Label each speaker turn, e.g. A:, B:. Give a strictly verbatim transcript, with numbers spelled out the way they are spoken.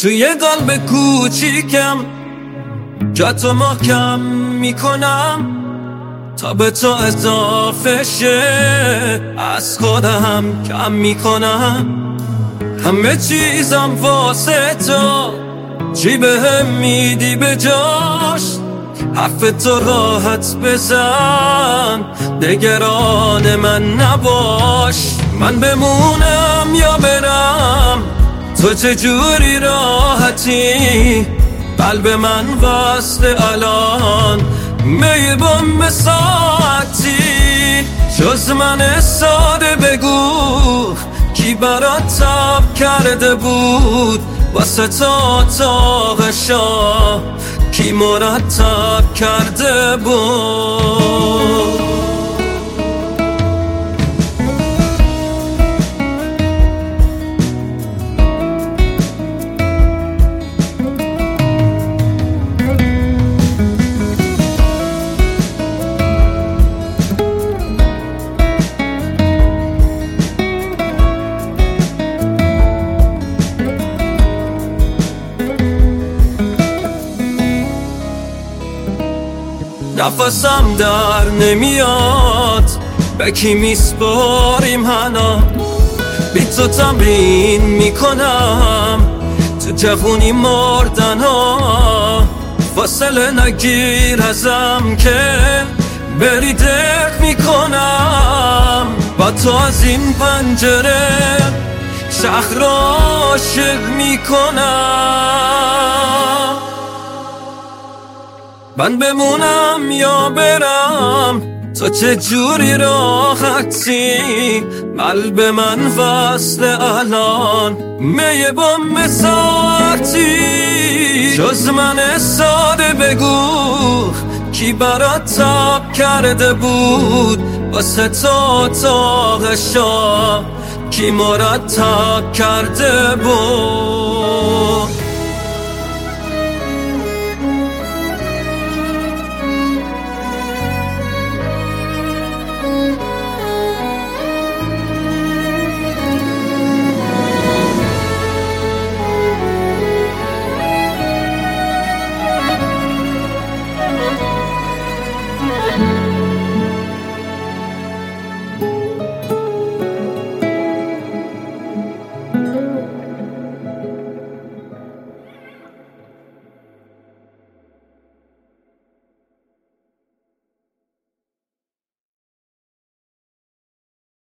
A: توی قلب کوچیکم جاتو محکم میکنم تا به تو اضافه شه، از خودم کم میکنم. همه چیزم واسه تو، چی بهم میدی به جاش؟ حرف تو راحت بزن، نگران من نباش. من بمونم یا برم، تو چجوری راحتی؟ قلب من واسه الان می بم ساعتی. جز من ساده بگو کی برات تب کرده بود واسه تو اتاق شاه، کی مرتب کرده بود؟ نفسم در نمیاد، به کی میسپاریم حنا؟ بی تو تمرین میکنم تو جوونی مردن ها. فاصله نگیر ازم که بری دق میکنم. با تو از این پنجره شهر را عاشق میکنم. من بمونم یا برم، تو چه جوری راحتی؟ قلب من وصل الان می بم ساعتی. جز من ساده بگو کی برات تب کرده بود واسه تو اتاق شاه، کی مرتب کرده بود؟
B: Thank you.